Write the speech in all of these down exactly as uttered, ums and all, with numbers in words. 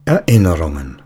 Erinnerungen.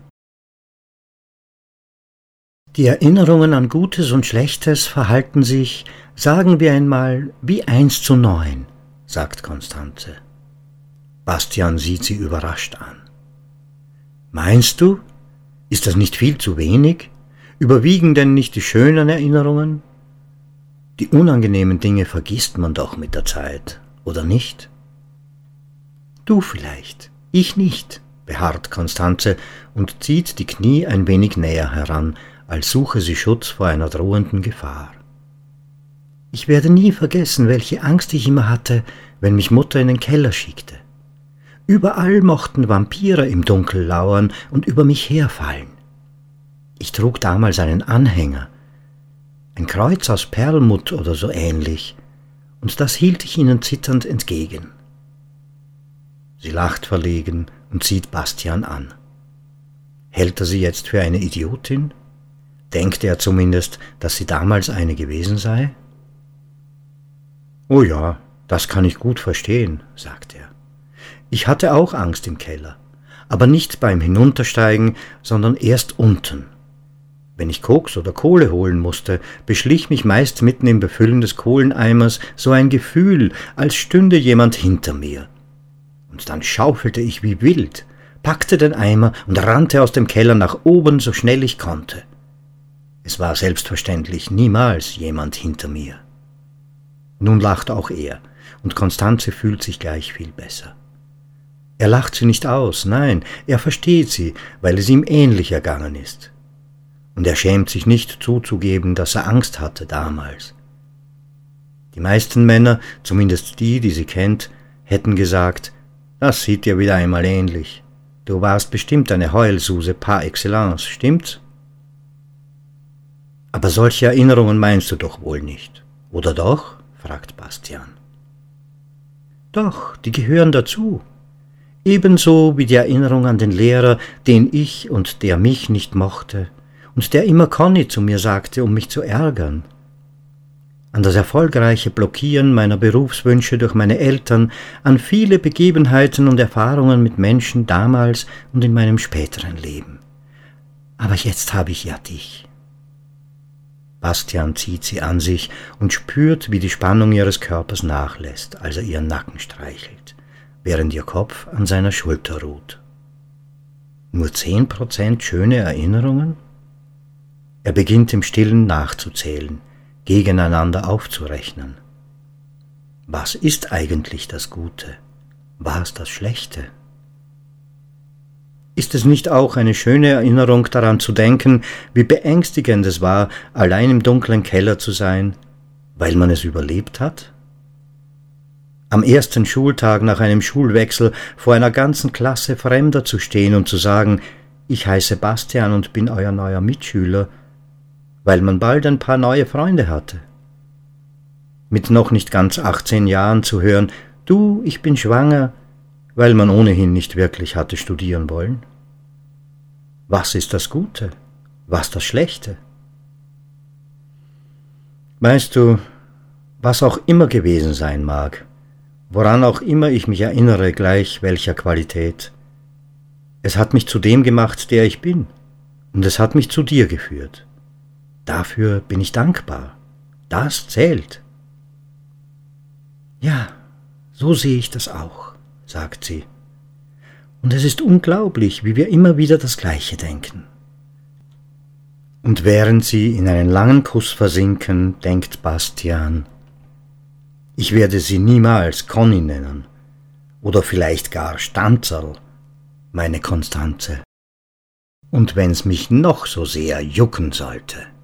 Die Erinnerungen an Gutes und Schlechtes verhalten sich, sagen wir einmal, wie eins zu neun, sagt Constanze. Bastian sieht sie überrascht an. Meinst du? Ist das nicht viel zu wenig? Überwiegen denn nicht die schönen Erinnerungen? Die unangenehmen Dinge vergisst man doch mit der Zeit, oder nicht? Du vielleicht, ich nicht, beharrt Constanze und zieht die Knie ein wenig näher heran, als suche sie Schutz vor einer drohenden Gefahr. Ich werde nie vergessen, welche Angst ich immer hatte, wenn mich Mutter in den Keller schickte. Überall mochten Vampire im Dunkel lauern und über mich herfallen. Ich trug damals einen Anhänger, ein Kreuz aus Perlmutt oder so ähnlich, und das hielt ich ihnen zitternd entgegen. Sie lacht verlegen und sieht Bastian an. Hält er sie jetzt für eine Idiotin? Denkt er zumindest, dass sie damals eine gewesen sei? »Oh ja, das kann ich gut verstehen«, sagt er. »Ich hatte auch Angst im Keller, aber nicht beim Hinuntersteigen, sondern erst unten. Wenn ich Koks oder Kohle holen musste, beschlich mich meist mitten im Befüllen des Kohleneimers so ein Gefühl, als stünde jemand hinter mir. Und dann schaufelte ich wie wild, packte den Eimer und rannte aus dem Keller nach oben, so schnell ich konnte. Es war selbstverständlich niemals jemand hinter mir.« Nun lacht auch er, und Constanze fühlt sich gleich viel besser. Er lacht sie nicht aus, nein, er versteht sie, weil es ihm ähnlich ergangen ist. Und er schämt sich nicht zuzugeben, dass er Angst hatte damals. Die meisten Männer, zumindest die, die sie kennt, hätten gesagt, das sieht dir wieder einmal ähnlich. Du warst bestimmt eine Heulsuse par excellence, stimmt's? Aber solche Erinnerungen meinst du doch wohl nicht, oder doch? Fragt Bastian. Doch, die gehören dazu. Ebenso wie die Erinnerung an den Lehrer, den ich und der mich nicht mochte und der immer Conny zu mir sagte, um mich zu ärgern. An das erfolgreiche Blockieren meiner Berufswünsche durch meine Eltern, an viele Begebenheiten und Erfahrungen mit Menschen damals und in meinem späteren Leben. Aber jetzt habe ich ja dich. Bastian zieht sie an sich und spürt, wie die Spannung ihres Körpers nachlässt, als er ihren Nacken streichelt, während ihr Kopf an seiner Schulter ruht. Nur zehn Prozent schöne Erinnerungen? Er beginnt im Stillen nachzuzählen, gegeneinander aufzurechnen. Was ist eigentlich das Gute? Was das Schlechte? Ist es nicht auch eine schöne Erinnerung daran zu denken, wie beängstigend es war, allein im dunklen Keller zu sein, weil man es überlebt hat? Am ersten Schultag nach einem Schulwechsel vor einer ganzen Klasse Fremder zu stehen und zu sagen, ich heiße Bastian und bin euer neuer Mitschüler, weil man bald ein paar neue Freunde hatte. Mit noch nicht ganz achtzehn Jahren zu hören, du, ich bin schwanger, weil man ohnehin nicht wirklich hatte studieren wollen. Was ist das Gute? Was das Schlechte? Weißt du, was auch immer gewesen sein mag, woran auch immer ich mich erinnere, gleich welcher Qualität, es hat mich zu dem gemacht, der ich bin, und es hat mich zu dir geführt. Dafür bin ich dankbar. Das zählt. Ja, so sehe ich das auch, sagt sie. Und es ist unglaublich, wie wir immer wieder das Gleiche denken. Und während sie in einen langen Kuss versinken, denkt Bastian, ich werde sie niemals Conny nennen, oder vielleicht gar Stanzerl, meine Constanze. Und wenn's mich noch so sehr jucken sollte.